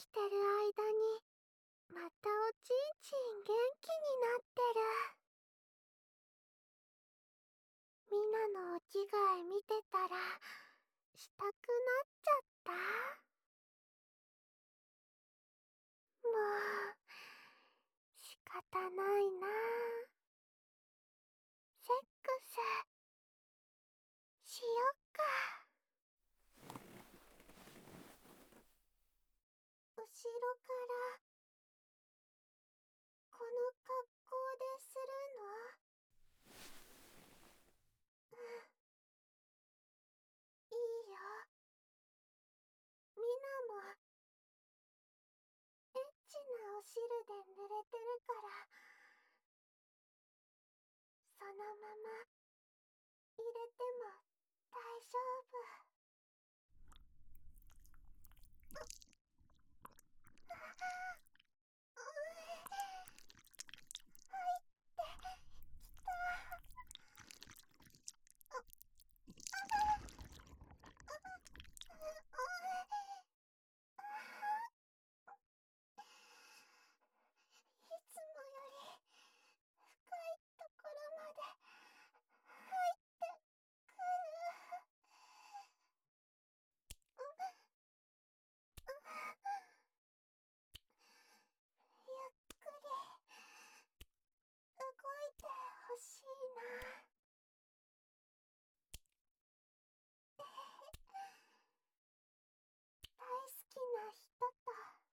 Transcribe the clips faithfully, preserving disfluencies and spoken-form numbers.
してる間にまたおちんちん元気になってる。みんなのお着替え見てたらしたくなっちゃった。もう仕方ないな。セックスしよっか。後ろからこの格好でするの？うん、いいよ。みんなもエッチなお汁で濡れてるから、そのまま入れても大丈夫。いつもより深いところまで入ってくる。ゆっくり動いてほしいな。大好きな人と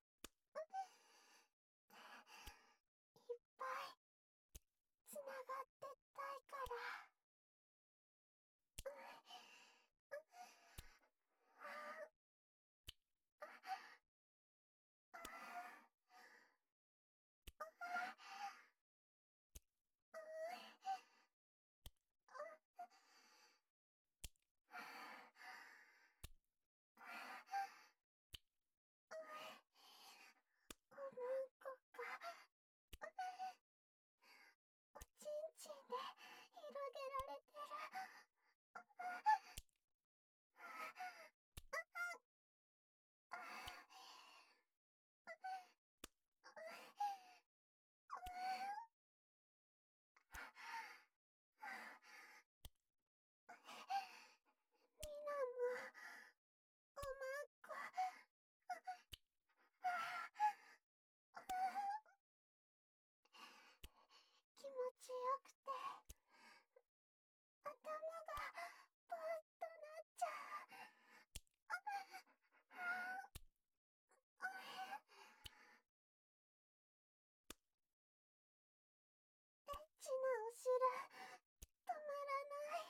いっぱいつながってたいから。おむんこがおちんちんで広げられてる。みんなもおまんこ気持ちよくて頭がぼーっとなっちゃう。エッチなお汁止まらない。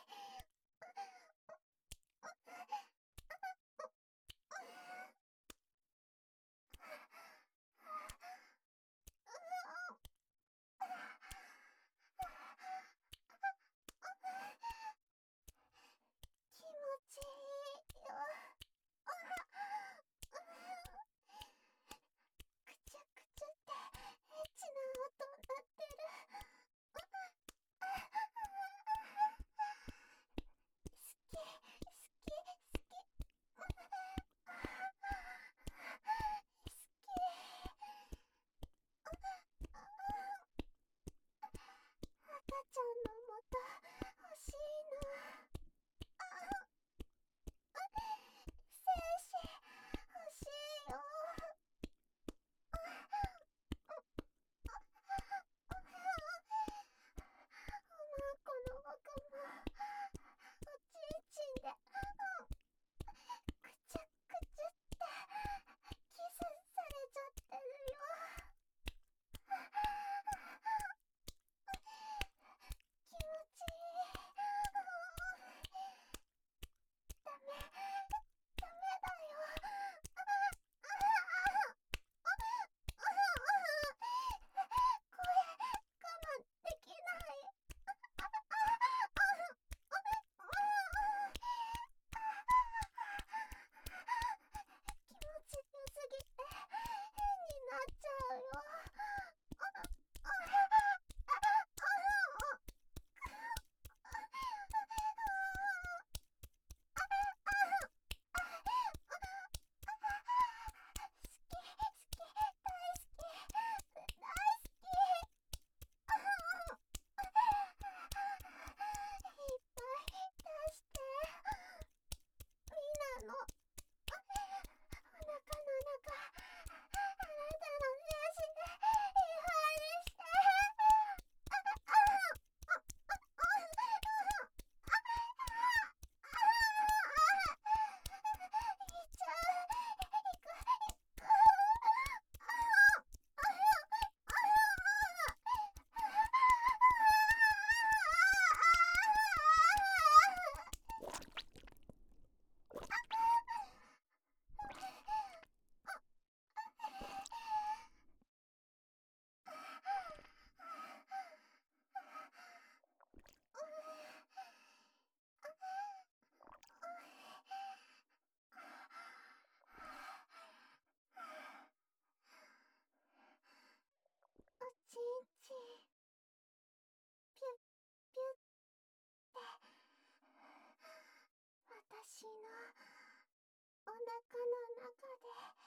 私のお腹の中で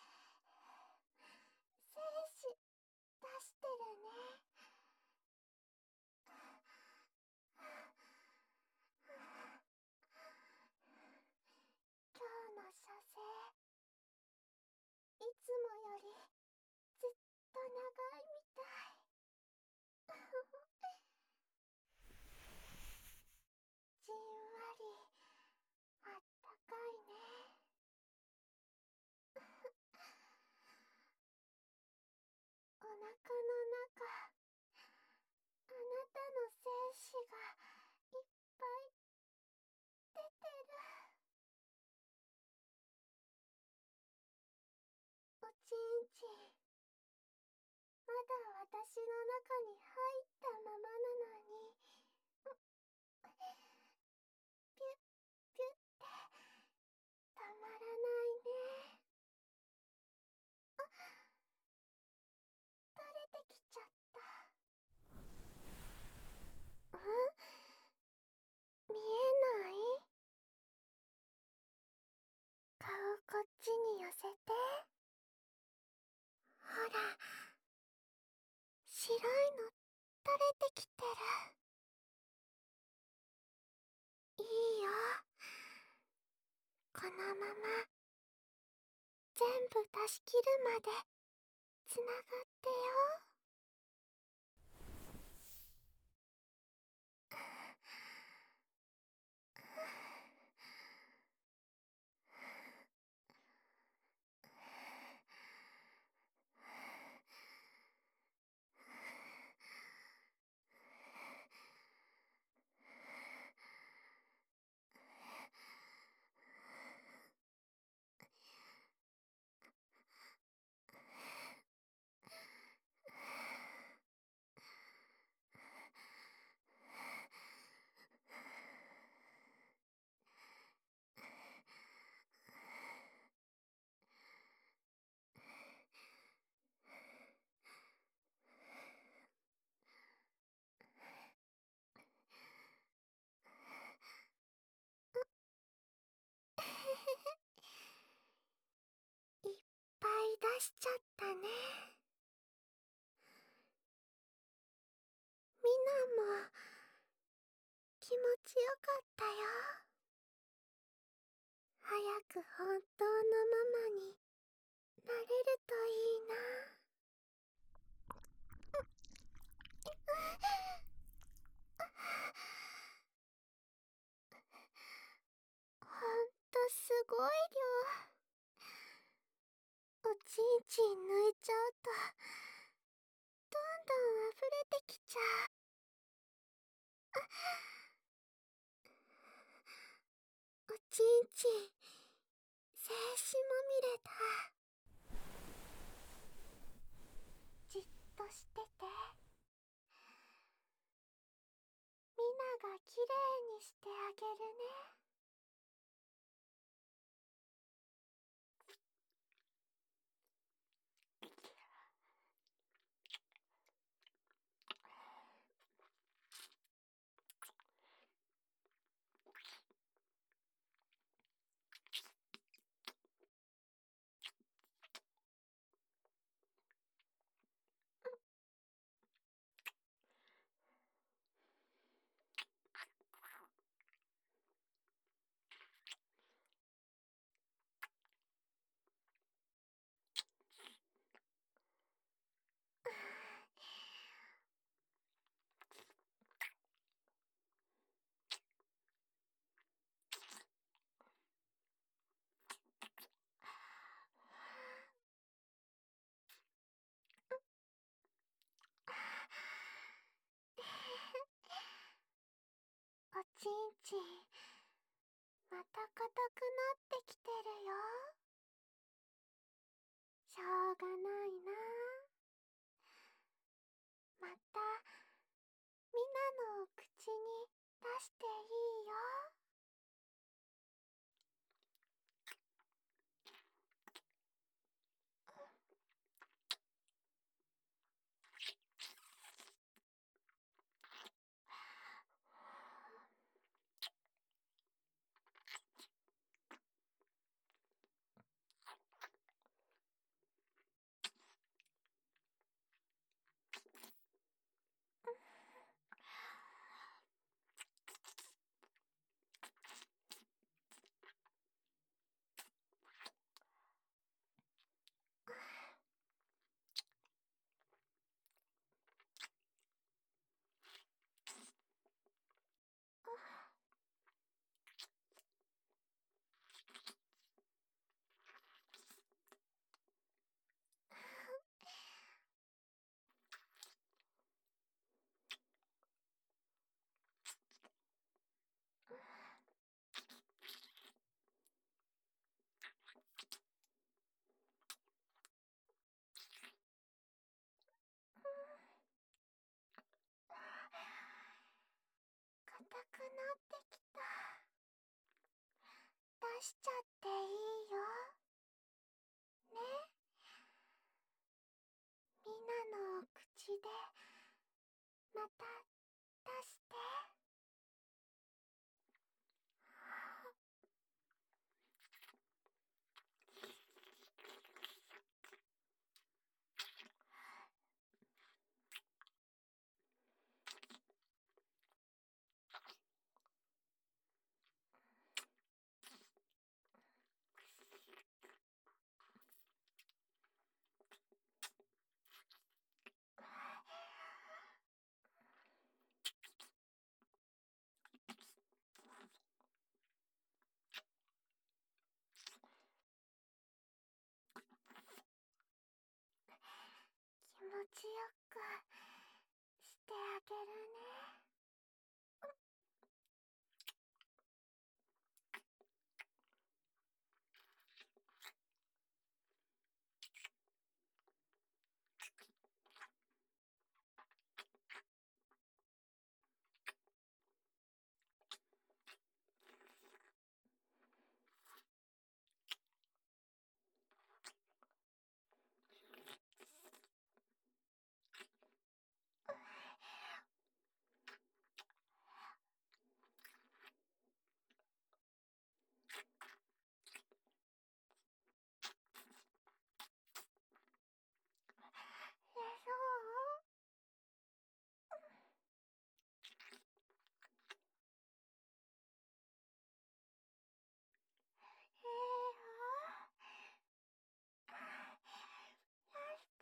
精子出してるね。今日の射精、いつもよりずっと長いみたい。じんわりあったかいね。お腹の中、あなたの精子がいっぱい出てる。おちんちん、まだ私の中に入ったままなのに、ピュッピュッってたまらないね。あ、垂れてきちゃった。ん？見えない？顔こっちに寄せて。ほら、白いの垂れてきてる。いいよ。このまま全部出し切るまでつながってよ。いっぱい出しちゃったね。みなも気持ちよかったよ。早く本当のママになれるといいな。ほんとすごい量。おちんちん抜いちゃうとどんどん溢れてきちゃう。おちんちん精子まみれだ。じっとしてて。みながきれいにしてあげるね。おちんちんまた硬くなってきてるよ。しょうがないな。またみなのを口に出していいよ。 ってきた。出しちゃっていいよ。ね。みんなの口でまた出して。気持ちよくしてあげるね。え、そう？えー、出して。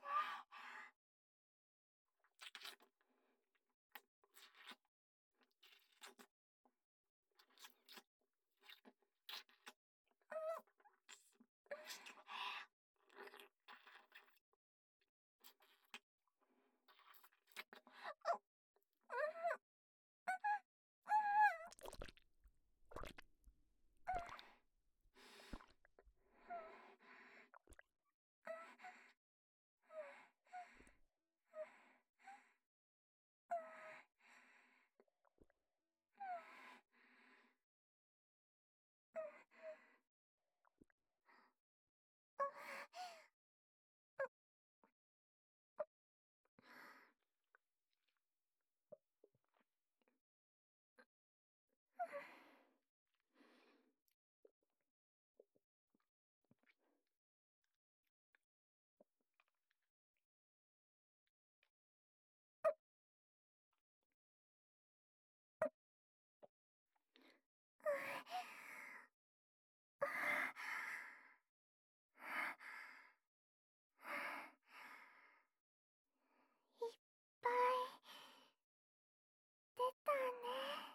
いっぱい出たね。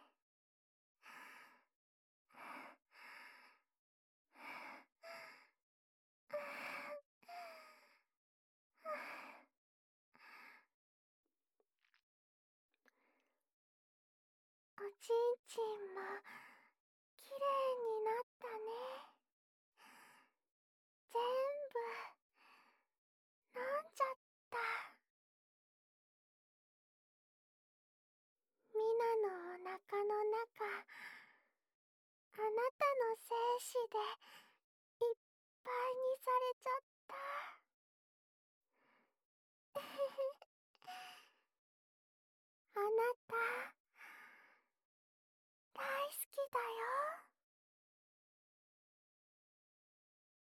おちんちんもきれいになったね。全部飲んじゃった。みなのお腹